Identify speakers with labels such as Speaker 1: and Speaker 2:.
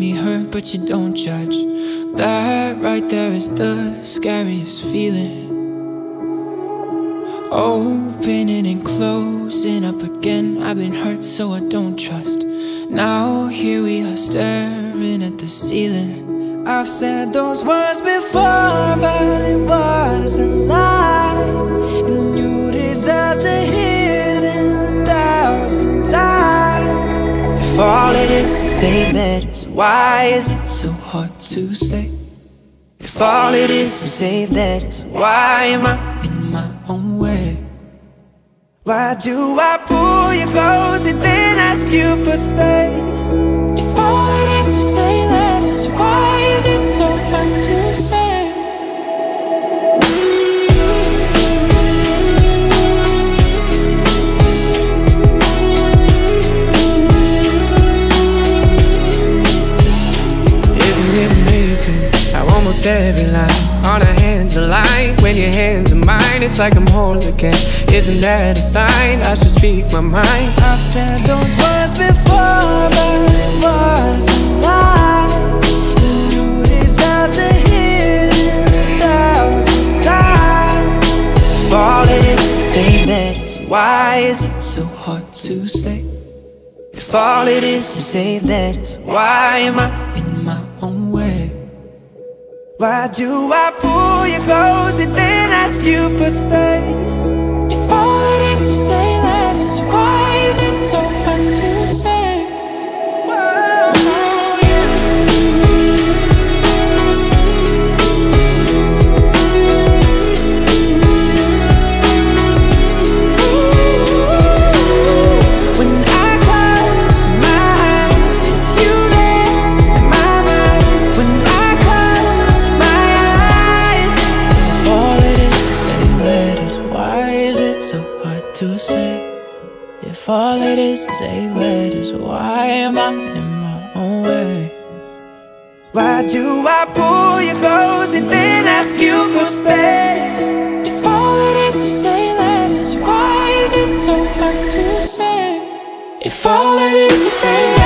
Speaker 1: me hurt, but you don't judge. That right there is the scariest feeling. Opening and closing up again. I've been hurt, so I don't trust. Now here we are staring at the ceiling.
Speaker 2: I've said those words before, but it was a lie, and you deserve to hear them 1,000 times.
Speaker 1: If all it is to say that is, why is it so hard to say? If all it is to say that is, why am I in my own way?
Speaker 2: Why do I pull you close and then ask you for space?
Speaker 1: If all it is to say that is, why is it so hard to say?
Speaker 3: Isn't it amazing how almost every line on our hands align? When your hands are mine, it's like I'm whole again. Isn't that a sign I should speak my mind?
Speaker 2: I've said those words before, but it was a lie, and you deserve to hear them 1,000 times.
Speaker 1: If all it is to say that is, why is it so hard to say? If all it is to say that is, why am I in my own way?
Speaker 2: Why do I pull you close and then ask you for space?
Speaker 1: If all it is to say that is, why is it so hard to say?
Speaker 2: Whoa,
Speaker 1: When I close my eyes, it's you there in my mind. When I close my eyes, if all it is to say that is, why is it so hard to say? If all it is to say that is, why am I in my own way?
Speaker 2: why do I pull you close and then ask you for space?
Speaker 1: If all it is to say that is, why is it so hard to say? If all it is to say